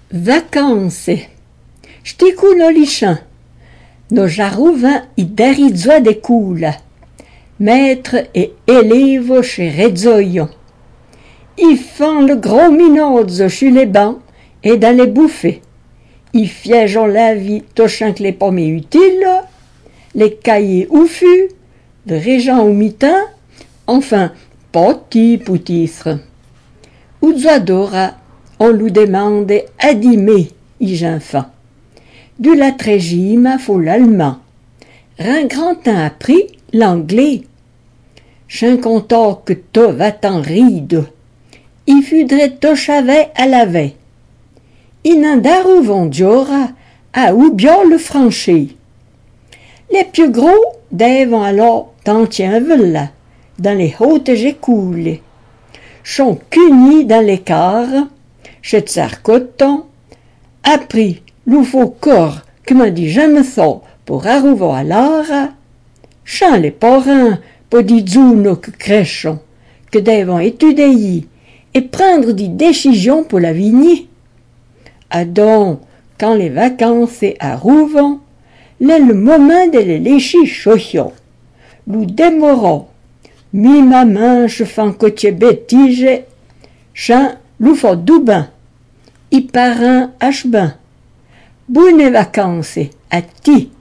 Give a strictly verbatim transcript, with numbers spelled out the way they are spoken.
Vacanze. Știi l'olichan. Nos jarouvin i derizoa de coula. Maître et élève chez Rezzoion. Ils font le gros minozzo sur les bancs et dans les bouffées. Ils fiègent la vie tochin que les pommes utiles, les cahiers ouffus, le régent au mitin, enfin, petit poutistre. Ouzoadora, on lui demande adimer, y enfant. Du lat régime, faut l'allemand. Rin grand temps appris l'anglais. Chin content que to va-t'en ride. Il fudrait to chavet à la veille. Inandaru vondiora à ou bien le franchi. Les plus gros devant alors t'entien là, dans les hautes écoules. Sont cunis dans les cars, chez tsar coton, appris l'oufo corps que m'a dit jamais ça pour arriver à l'ara, chant les porins pour dit zouno que crèchons, que devant étudier et prendre des décisions pour la vigner. Adon, quand les vacances arrivent, l'est le moment de les lécher chochons. Nous démorons, mi ma main je fais un côté bêtige, chant l'oufo doubin, y parrain achebin. Bonnes vacances à ti.